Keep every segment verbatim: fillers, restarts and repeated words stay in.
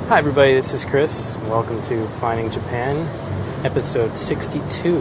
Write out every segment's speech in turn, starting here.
Hi everybody, this is Chris. Welcome to Finding Japan, episode sixty-two.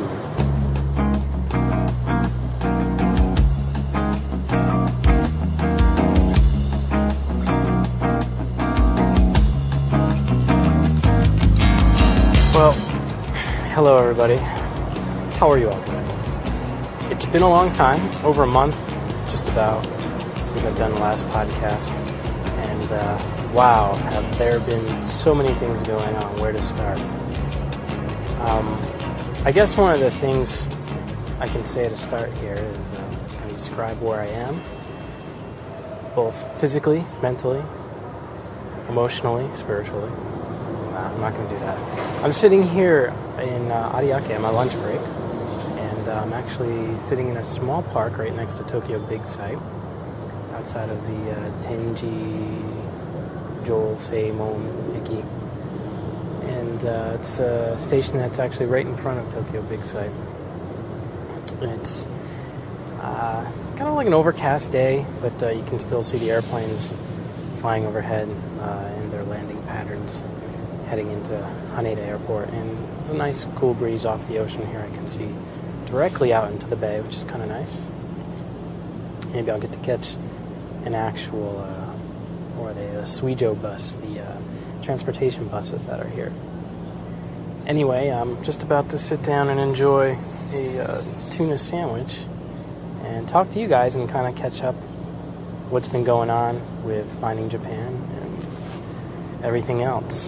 Well, hello everybody. How are you all today? It's been a long time, over a month, just about, since I've done the last podcast. And uh, wow, have there been so many things going on, where to start. Um, I guess one of the things I can say to start here is uh, kind of describe where I am, both physically, mentally, emotionally, spiritually. Nah, I'm not going to do that. I'm sitting here in uh, Ariake on my lunch break, and uh, I'm actually sitting in a small park right next to Tokyo Big Sight, outside of the uh, Tenji Joel Seimon Eki. And uh, it's the station that's actually right in front of Tokyo Big Sight. It's uh, kind of like an overcast day, but uh, you can still see the airplanes flying overhead uh, and their landing patterns heading into Haneda Airport. And it's a nice cool breeze off the ocean here. I can see directly out into the bay, which is kind of nice. Maybe I'll get to catch an actual, uh, or the uh, Suijo bus, the uh, transportation buses that are here. Anyway, I'm just about to sit down and enjoy a uh, tuna sandwich and talk to you guys and kind of catch up what's been going on with Finding Japan and everything else.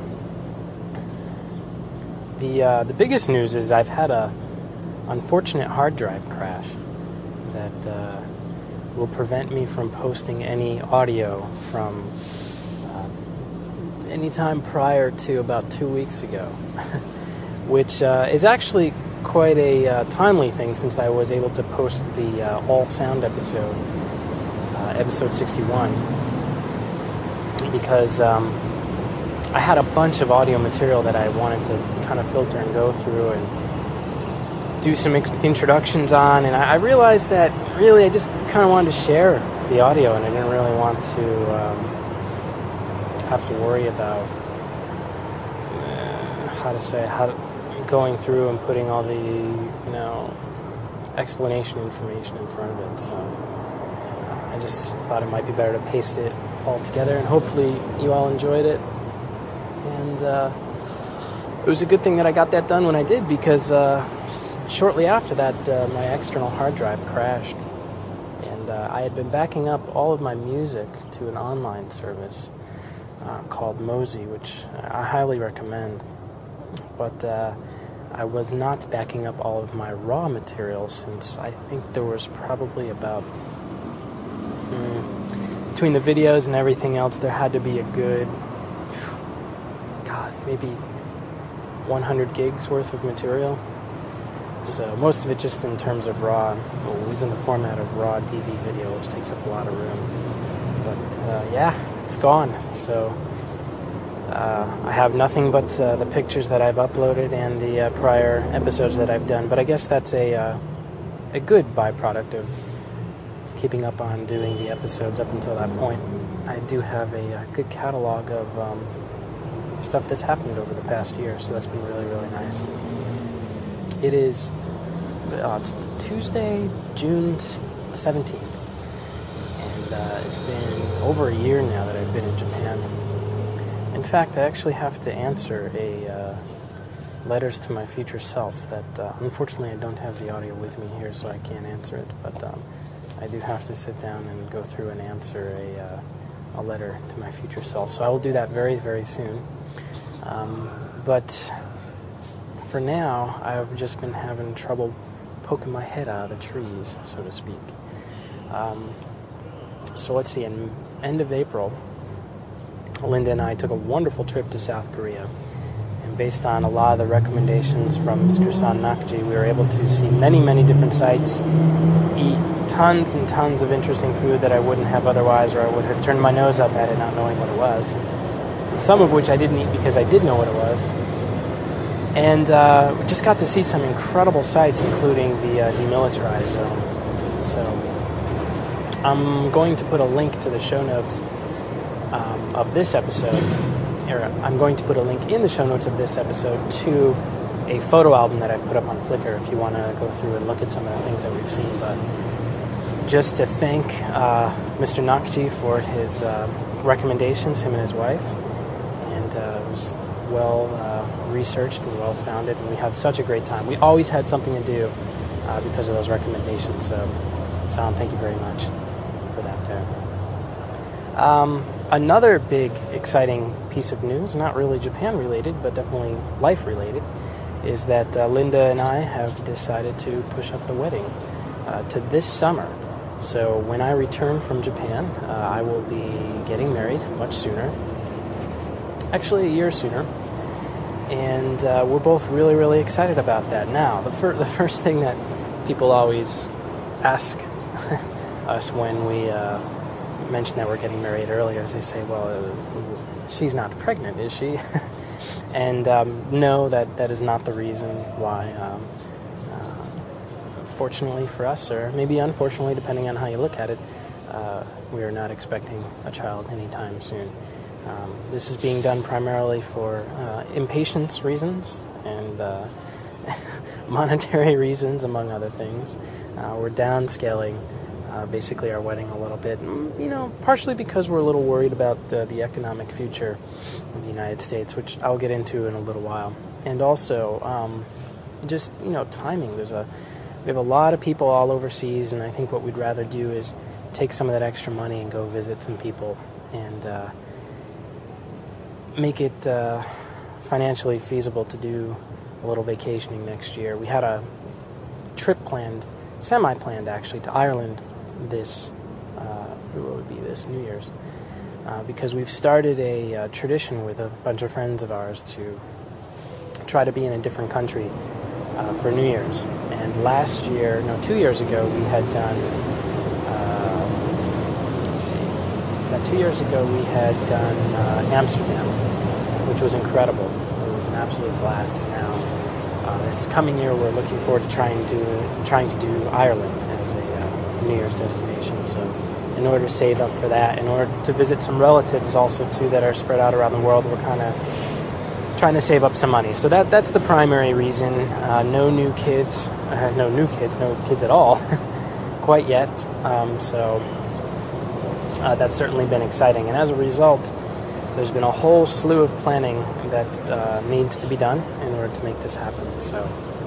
The uh, the biggest news is I've had a unfortunate hard drive crash that uh, will prevent me from posting any audio from uh, any time prior to about two weeks ago, which uh, is actually quite a uh, timely thing since I was able to post the uh, all sound episode, uh, episode sixty-one, because um, I had a bunch of audio material that I wanted to kind of filter and go through and do some ex- introductions on, and I, I realized that really I just kind of wanted to share the audio, and I didn't really want to um, have to worry about uh, how to say how to, going through and putting all the you know explanation information in front of it. So uh, I just thought it might be better to paste it all together, and hopefully you all enjoyed it. And uh, it was a good thing that I got that done when I did, because uh, shortly after that, uh, my external hard drive crashed. And uh, I had been backing up all of my music to an online service uh, called Mozy, which I highly recommend. But uh, I was not backing up all of my raw material, since I think there was probably about, mm, between the videos and everything else, there had to be a good, God, maybe one hundred gigs worth of material. So most of it just in terms of raw, well, it was in the format of raw D V video, which takes up a lot of room. But uh, yeah, it's gone. So uh, I have nothing but uh, the pictures that I've uploaded and the uh, prior episodes that I've done. But I guess that's a uh, a good byproduct of keeping up on doing the episodes up until that point. I do have a, a good catalog of um, stuff that's happened over the past year, so that's been really, really nice. It is uh, it's Tuesday, June seventeenth, and uh, it's been over a year now that I've been in Japan. In fact, I actually have to answer a uh, letters to my future self that uh, unfortunately I don't have the audio with me here, so I can't answer it, but um, I do have to sit down and go through and answer a, uh, a letter to my future self, so I will do that very, very soon. Um, but for now, I've just been having trouble poking my head out of the trees, so to speak. Um, so let's see, in end of April, Linda and I took a wonderful trip to South Korea. And based on a lot of the recommendations from Mister San Nakji, we were able to see many, many different sites, eat tons and tons of interesting food that I wouldn't have otherwise, or I would have turned my nose up at it not knowing what it was. Some of which I didn't eat because I did know what it was. And uh, we just got to see some incredible sights, including the uh, demilitarized zone. So I'm going to put a link to the show notes um, of this episode or I'm going to put a link in the show notes of this episode to a photo album that I've put up on Flickr if you want to go through and look at some of the things that we've seen. But just to thank uh, Mister Nakji for his uh, recommendations, him and his wife, and uh, it was well uh, researched and well founded, and we had such a great time. We always had something to do uh, because of those recommendations. So, Sam, thank you very much for that there. Um, another big, exciting piece of news, not really Japan related, but definitely life related, is that uh, Linda and I have decided to push up the wedding uh, to this summer. So when I return from Japan, uh, I will be getting married much sooner. Actually, a year sooner. And uh, we're both really, really excited about that. Now, the, fir- the first thing that people always ask us when we uh, mention that we're getting married earlier is they say, well, uh, she's not pregnant, is she? And um, no, that, that is not the reason why. Um, Fortunately for us, or maybe unfortunately, depending on how you look at it, uh, we are not expecting a child anytime soon. Um, this is being done primarily for uh, impatience reasons and uh, monetary reasons, among other things. Uh, we're downscaling uh, basically our wedding a little bit, you know, partially because we're a little worried about uh, the economic future of the United States, which I'll get into in a little while. And also, um, just, you know, timing. There's a We have a lot of people all overseas, and I think what we'd rather do is take some of that extra money and go visit some people and uh, make it uh, financially feasible to do a little vacationing next year. We had a trip planned, semi-planned actually, to Ireland this, uh, what would be this, New Year's, uh, because we've started a uh, tradition with a bunch of friends of ours to try to be in a different country uh, for New Year's. And last year, no, two years ago, we had done, uh, let's see, about two years ago we had done uh, Amsterdam, which was incredible. It was an absolute blast. And now, uh, this coming year, we're looking forward to trying to trying to do Ireland as a uh, New Year's destination. So, in order to save up for that, in order to visit some relatives also too that are spread out around the world, we're kind of trying to save up some money. So that that's the primary reason. Uh, no new kids, uh, no new kids, no kids at all, quite yet. Um, so uh, that's certainly been exciting. And as a result, there's been a whole slew of planning that uh, needs to be done in order to make this happen. So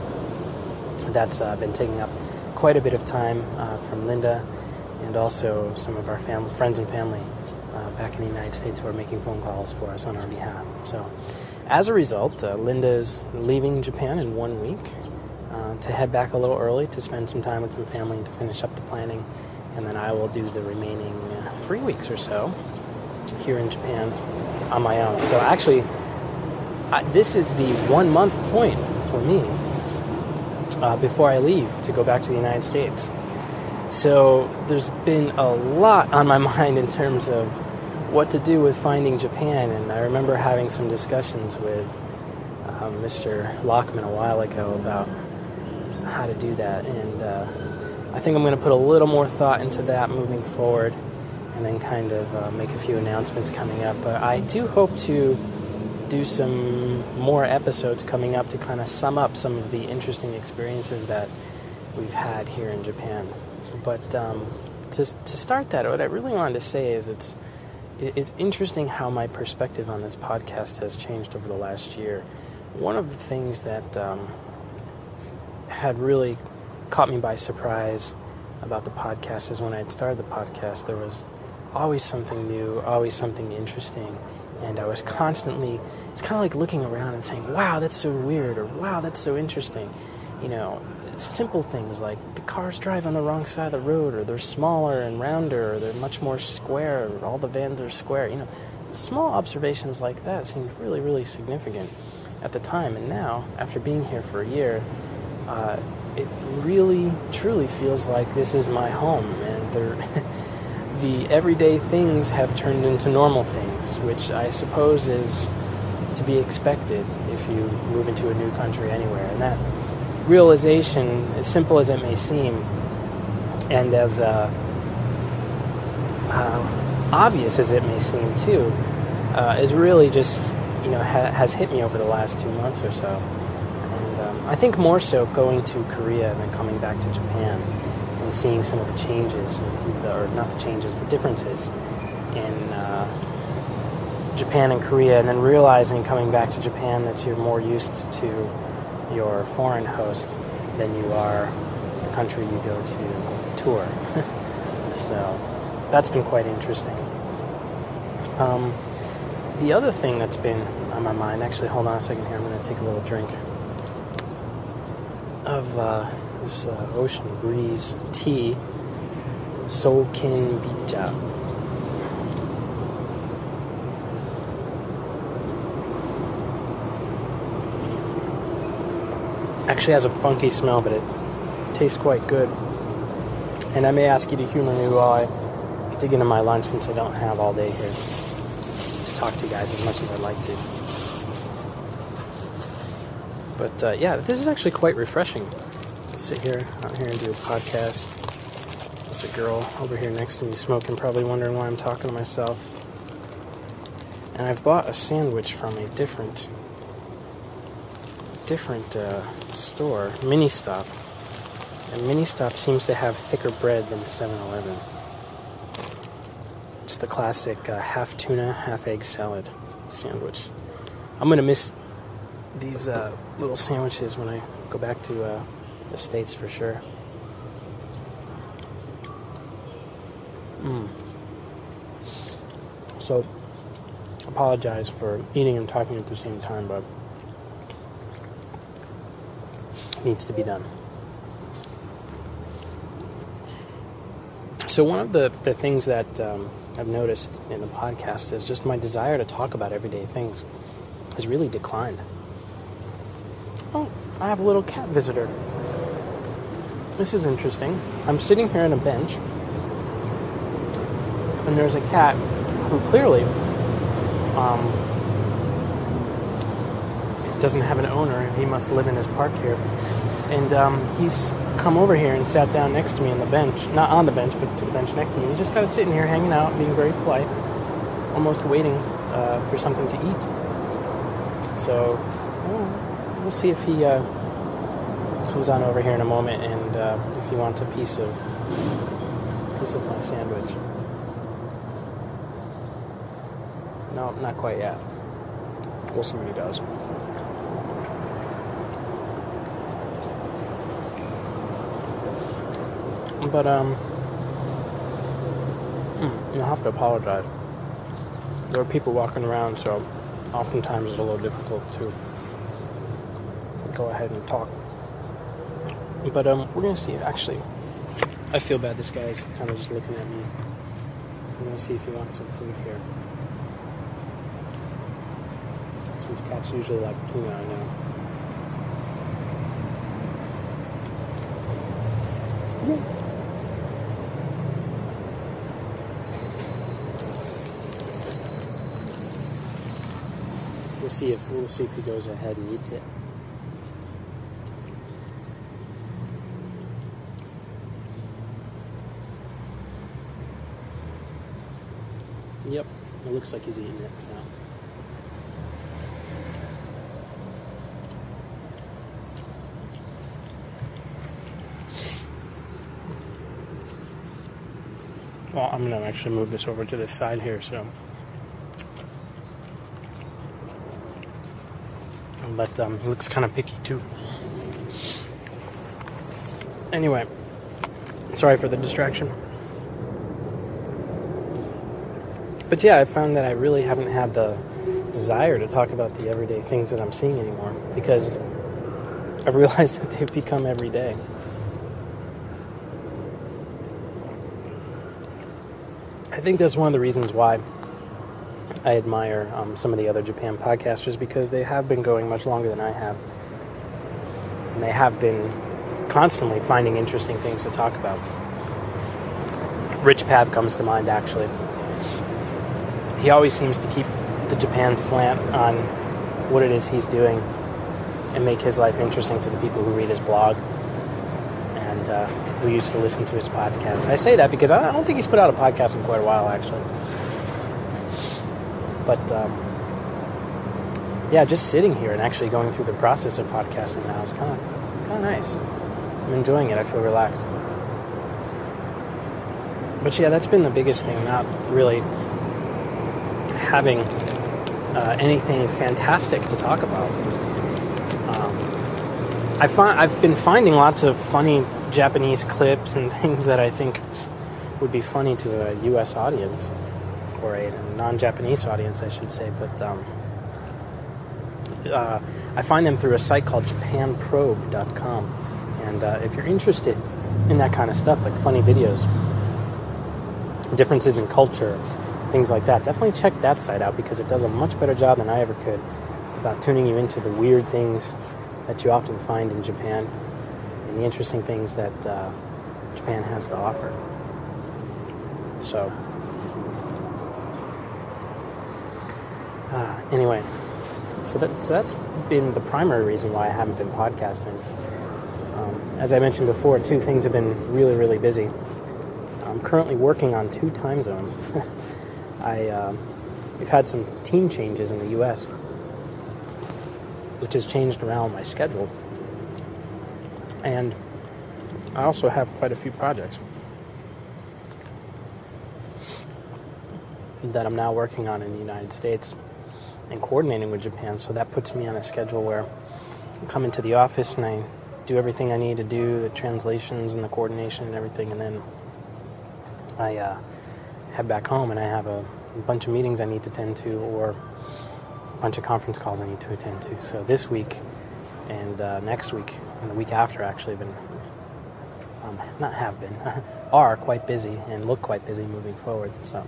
that's uh, been taking up quite a bit of time uh, from Linda and also some of our fam- friends and family uh, back in the United States who are making phone calls for us on our behalf. So as a result, uh, Linda is leaving Japan in one week uh, to head back a little early to spend some time with some family and to finish up the planning. And then I will do the remaining uh, three weeks or so here in Japan on my own. So actually, I, this is the one-month point for me uh, before I leave to go back to the United States. So there's been a lot on my mind in terms of what to do with finding Japan, and I remember having some discussions with uh, Mister Lockman a while ago about how to do that, and uh, I think I'm going to put a little more thought into that moving forward, and then kind of uh, make a few announcements coming up. But I do hope to do some more episodes coming up to kind of sum up some of the interesting experiences that we've had here in Japan. But um, to to start that, what I really wanted to say is it's It's interesting how my perspective on this podcast has changed over the last year. One of the things that um, had really caught me by surprise about the podcast is when I had started the podcast, there was always something new, always something interesting, and I was constantly, it's kind of like looking around and saying, wow, that's so weird, or wow, that's so interesting. You know, simple things like the cars drive on the wrong side of the road, or they're smaller and rounder, or they're much more square, or all the vans are square. You know, small observations like that seemed really, really significant at the time. And now, after being here for a year, uh, it really, truly feels like this is my home, and the everyday things have turned into normal things, which I suppose is to be expected if you move into a new country anywhere. And that realization, as simple as it may seem, and as uh, uh, obvious as it may seem too, uh, is really just, you know, ha- has hit me over the last two months or so. And um, I think more so going to Korea and then coming back to Japan and seeing some of the changes, and the, or not the changes, the differences in uh, Japan and Korea, and then realizing coming back to Japan that you're more used to your foreign host than you are the country you go to tour. So that's been quite interesting. Um, the other thing that's been on my mind, actually, hold on a second here, I'm going to take a little drink of uh, this uh, Ocean Breeze tea, Sokin Bija. Actually has a funky smell, but it tastes quite good. And I may ask you to humor me while I dig into my lunch, since I don't have all day here to talk to you guys as much as I'd like to. But uh, yeah, this is actually quite refreshing to sit here, out here and do a podcast. There's a girl over here next to me smoking, probably wondering why I'm talking to myself. And I've bought a sandwich from a different, different uh, store, Mini Stop. And Mini Stop seems to have thicker bread than seven eleven. Just the classic uh, half tuna, half egg salad sandwich. I'm going to miss these uh, little sandwiches when I go back to uh, the States for sure. Mm. So, apologize for eating and talking at the same time, but it needs to be done. So one of the, the things that um, I've noticed in the podcast is just my desire to talk about everyday things has really declined. Oh, I have a little cat visitor. This is interesting. I'm sitting here on a bench, and there's a cat who clearly um, doesn't have an owner. He must live in his park here. And um, he's come over here and sat down next to me on the bench. Not on the bench, but to the bench next to me. He's just kind of sitting here hanging out, being very polite, almost waiting uh, for something to eat. So, well, we'll see if he uh, comes on over here in a moment, and uh, if he wants a piece of piece of my sandwich. No, not quite yet. We'll see what he does. But, um, you'll have to apologize. There are people walking around, so oftentimes it's a little difficult to go ahead and talk. But, um, we're going to see. Actually, I feel bad. This guy's kind of just looking at me. I'm going to see if he wants some food here. Since cats usually like tuna, I know. Yeah. We'll see if we'll see if he goes ahead and eats it. Yep, it looks like he's eating it. So. Well, I'm gonna actually move this over to the side here, so. But um, he looks kind of picky too. Anyway, sorry for the distraction. But yeah, I found that I really haven't had the desire to talk about the everyday things that I'm seeing anymore, because I've realized that they've become everyday. I think that's one of the reasons why I admire um, some of the other Japan podcasters, because they have been going much longer than I have. And they have been constantly finding interesting things to talk about. Rich Pav comes to mind, actually. He always seems to keep the Japan slant on what it is he's doing and make his life interesting to the people who read his blog and uh, who used to listen to his podcast. I say that because I don't think he's put out a podcast in quite a while, actually. But um, yeah, just sitting here and actually going through the process of podcasting now is kind of kind of nice. I'm enjoying it. I feel relaxed. But yeah, that's been the biggest thing, not really having uh, anything fantastic to talk about. Um, I find, I've been finding lots of funny Japanese clips and things that I think would be funny to a U S audience, or a non-Japanese audience, I should say, but um, uh, I find them through a site called Japan Probe dot com, and uh, if you're interested in that kind of stuff, like funny videos, differences in culture, things like that, definitely check that site out, because it does a much better job than I ever could about tuning you into the weird things that you often find in Japan and the interesting things that uh, Japan has to offer. So, uh, anyway, so that's, that's been the primary reason why I haven't been podcasting. Um, as I mentioned before, too, things have been really, really busy. I'm currently working on two time zones. I, uh, we've had some team changes in the U S, which has changed around my schedule. And I also have quite a few projects that I'm now working on in the United States and coordinating with Japan, so that puts me on a schedule where I come into the office and I do everything I need to do, the translations and the coordination and everything, and then I uh, head back home and I have a bunch of meetings I need to attend to, or a bunch of conference calls I need to attend to. So this week and uh, next week and the week after actually been, um, not have been, are quite busy and look quite busy moving forward. So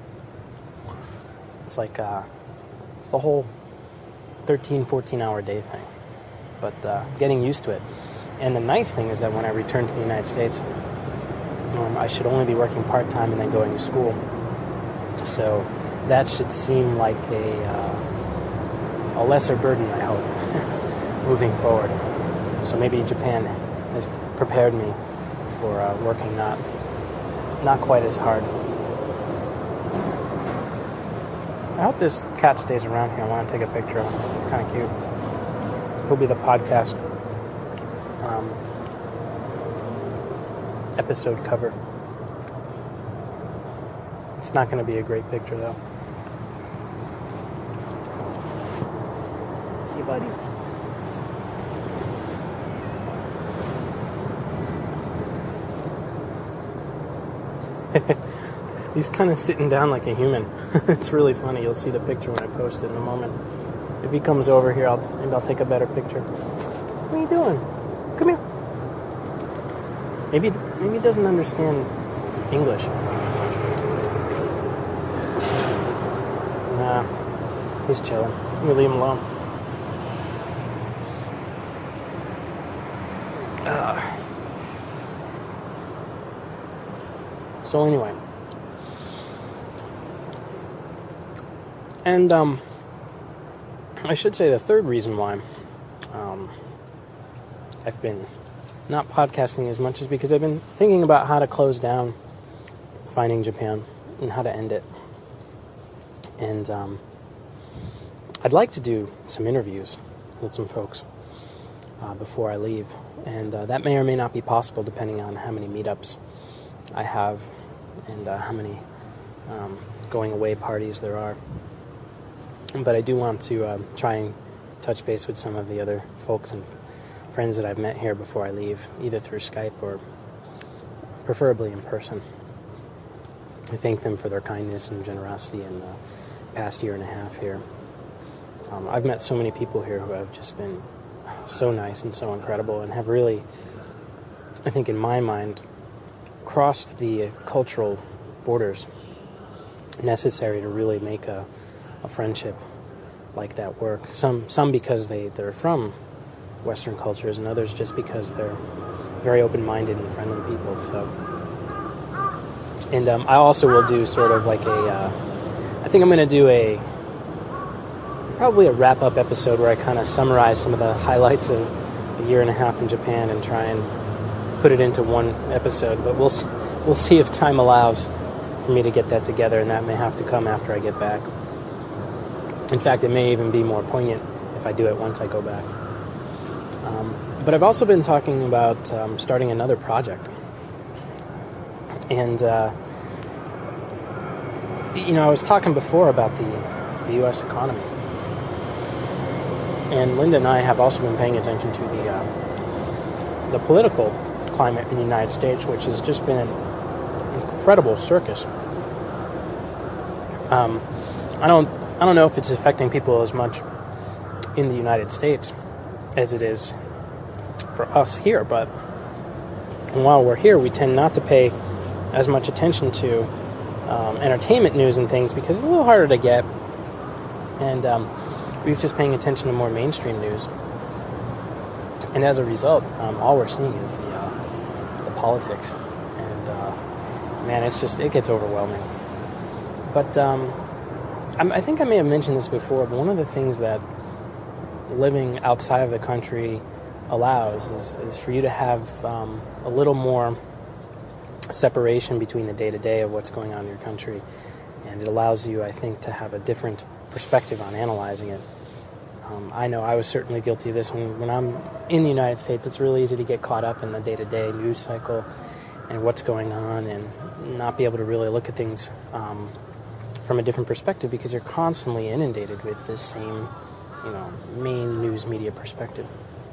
it's like, uh, it's the whole thirteen, fourteen hour day thing, but uh, getting used to it. And the nice thing is that when I return to the United States, Um, I should only be working part-time and then going to school. So that should seem like a uh, a lesser burden, I hope, moving forward. So maybe Japan has prepared me for uh, working not not quite as hard. I hope this cat stays around here. I want to take a picture of him. It's kind of cute. He'll be the podcast um, episode cover. It's not going to be a great picture, though. Hey, buddy. He's kind of sitting down like a human. It's really funny. You'll see the picture when I post it in a moment. If he comes over here, I'll maybe I'll take a better picture. What are you doing? Come here. Maybe maybe he doesn't understand English. Nah, he's chilling. Let me leave him alone. Uh, so anyway, and um, I should say the third reason why um, I've been not podcasting as much is because I've been thinking about how to close down Finding Japan and how to end it. And um, I'd like to do some interviews with some folks uh, before I leave. And uh, that may or may not be possible depending on how many meetups I have and uh, how many um, going away parties there are. But I do want to uh, try and touch base with some of the other folks and friends that I've met here before I leave, either through Skype or preferably in person. I thank them for their kindness and generosity in the past year and a half here. Um, I've met so many people here who have just been so nice and so incredible and have really, I think in my mind, crossed the cultural borders necessary to really make a, a friendship like that work. Some some because they, they're from Western cultures, and others just because they're very open-minded and friendly people. So, and um, I also will do sort of like a, uh, I think I'm going to do a, probably a wrap-up episode where I kind of summarize some of the highlights of a year and a half in Japan and try and put it into one episode. But we'll see, we'll see if time allows for me to get that together, and that may have to come after I get back. In fact, it may even be more poignant if I do it once I go back. Um, but I've also been talking about um, starting another project. And, uh, you know, I was talking before about the, the U S economy. And Linda and I have also been paying attention to the uh, the political climate in the United States, which has just been an incredible circus. Um, I don't I don't know if it's affecting people as much in the United States as it is for us here, but while we're here, we tend not to pay as much attention to um, entertainment news and things because it's a little harder to get, and um, we're just paying attention to more mainstream news. And as a result, um, all we're seeing is the uh, the politics, and uh, man, it's just it gets overwhelming. But um, I think I may have mentioned this before, but one of the things that living outside of the country allows is, is for you to have um, a little more separation between the day-to-day of what's going on in your country, and it allows you, I think, to have a different perspective on analyzing it. Um, I know I was certainly guilty of this when, when I'm in the United States. It's really easy to get caught up in the day-to-day news cycle and what's going on and not be able to really look at things um, from a different perspective because you're constantly inundated with this same, you know, main news media perspective.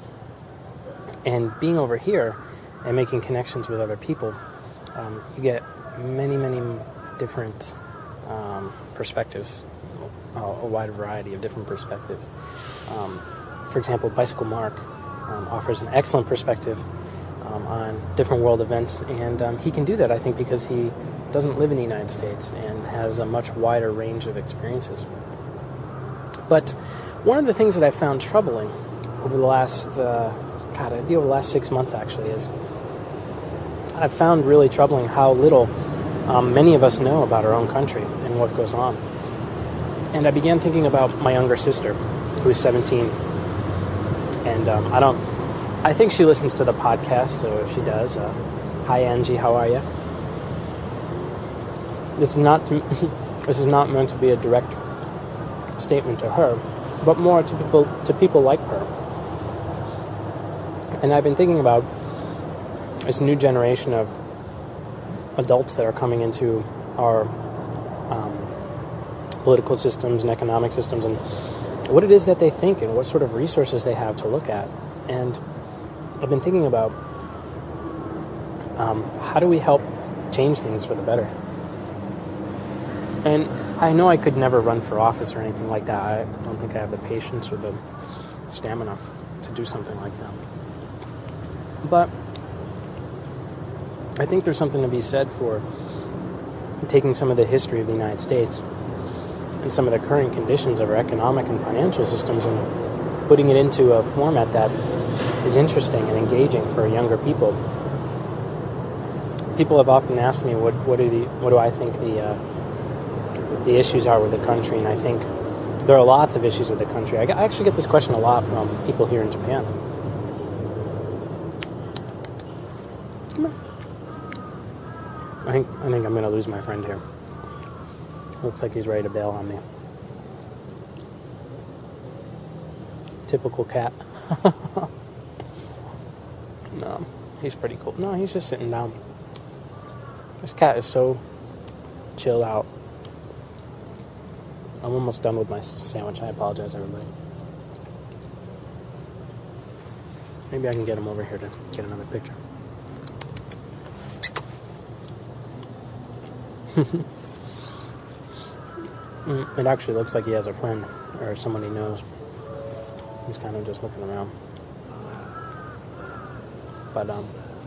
And being over here and making connections with other people, um, you get many, many different um, perspectives, a, a wide variety of different perspectives. Um, for example, Bicycle Mark um, offers an excellent perspective um, on different world events, and um, he can do that, I think, because he doesn't live in the United States and has a much wider range of experiences. But one of the things that I found troubling over the last, uh, God, it'd be over the last six months actually, is I've found really troubling how little um, many of us know about our own country and what goes on. And I began thinking about my younger sister, who is seventeen, and um, I don't, I think she listens to the podcast, so if she does, uh, hi Angie, how are you? This is not to, this is not meant to be a direct statement to her, but more to people to people like her. And I've been thinking about this new generation of adults that are coming into our um, political systems and economic systems, and what it is that they think and what sort of resources they have to look at. And I've been thinking about um, how do we help change things for the better. And I know I could never run for office or anything like that. I don't think I have the patience or the stamina to do something like that. But I think there's something to be said for taking some of the history of the United States and some of the current conditions of our economic and financial systems and putting it into a format that is interesting and engaging for younger people. People have often asked me what what do the what do I think the uh, the issues are with the country, and I think there are lots of issues with the country. I actually get this question a lot from people here in Japan. I think I think I'm going to lose my friend here. Looks like he's ready to bail on me. Typical cat. No, he's pretty cool. No, he's just sitting down. This cat is so chilled out. I'm almost done with my sandwich. I apologize, everybody. Maybe I can get him over here to get another picture. It actually looks like he has a friend or someone he knows. He's kind of just looking around. But, um...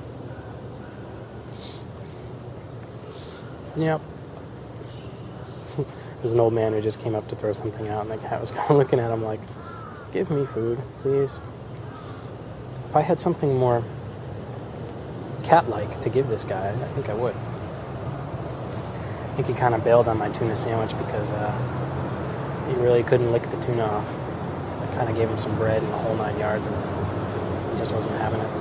yep. There's an old man who just came up to throw something out, and the cat was kind of looking at him like, give me food, please. If I had something more cat-like to give this guy, I think I would. I think he kind of bailed on my tuna sandwich because uh, he really couldn't lick the tuna off. I kind of gave him some bread and the whole nine yards, and he just wasn't having it.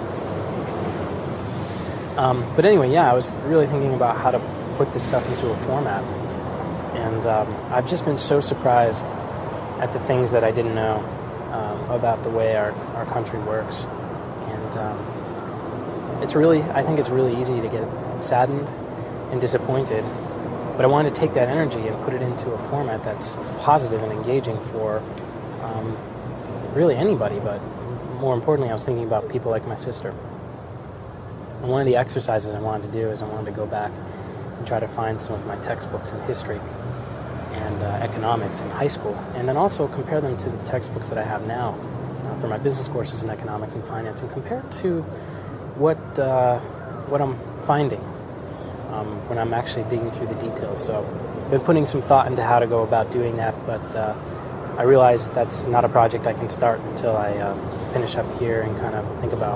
Um, but anyway, yeah, I was really thinking about how to put this stuff into a format. And um, I've just been so surprised at the things that I didn't know um, about the way our, our country works. And um, it's really, I think it's really easy to get saddened and disappointed, but I wanted to take that energy and put it into a format that's positive and engaging for um, really anybody, but more importantly, I was thinking about people like my sister. And one of the exercises I wanted to do is I wanted to go back and try to find some of my textbooks in history and uh, economics in high school, and then also compare them to the textbooks that I have now uh, for my business courses in economics and finance, and compare it to what uh, what I'm finding um, when I'm actually digging through the details. So I've been putting some thought into how to go about doing that, but uh, I realize that's not a project I can start until I uh, finish up here and kind of think about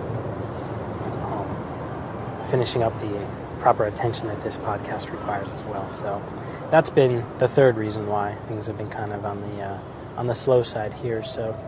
um, finishing up the proper attention that this podcast requires as well. So that's been the third reason why things have been kind of on the uh, on the slow side here. So,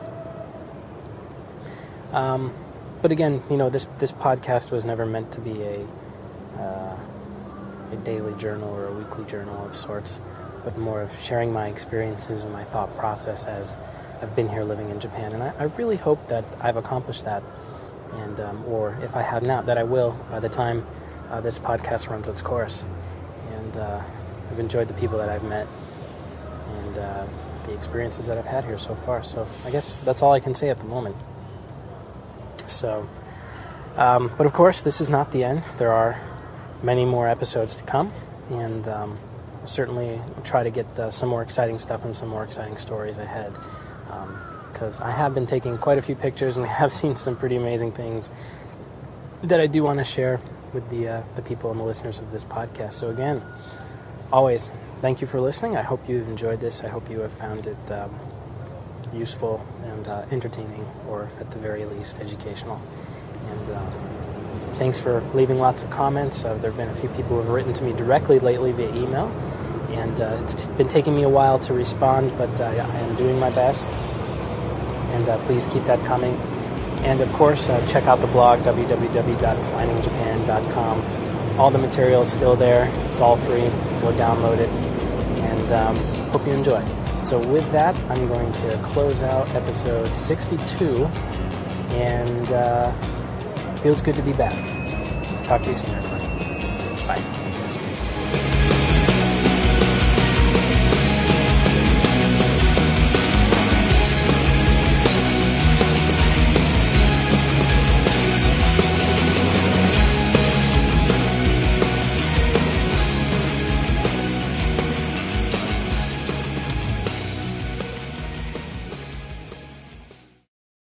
um, but again, you know, this this podcast was never meant to be a uh, a daily journal or a weekly journal of sorts, but more of sharing my experiences and my thought process as I've been here living in Japan. And I, I really hope that I've accomplished that, and um, or if I have not, that I will by the time uh, this podcast runs its course. And uh, I've enjoyed the people that I've met and uh, the experiences that I've had here so far. So I guess that's all I can say at the moment. So, um, but of course, this is not the end. There are many more episodes to come, and um, I'll certainly try to get uh, some more exciting stuff and some more exciting stories ahead. Because um, I have been taking quite a few pictures, and we have seen some pretty amazing things that I do want to share with the uh, the people and the listeners of this podcast. So again, always, thank you for listening. I hope you've enjoyed this. I hope you have found it um, useful and uh, entertaining, or at the very least, educational. And uh, thanks for leaving lots of comments. Uh, there have been a few people who have written to me directly lately via email, and uh, it's been taking me a while to respond, but uh, I am doing my best. And uh, please keep that coming. And of course, uh, check out the blog, w w w dot finding japan dot com. All the material is still there. It's all free. Go download it. And um, hope you enjoy. So with that, I'm going to close out episode sixty-two. And uh, feels good to be back. Talk to you soon.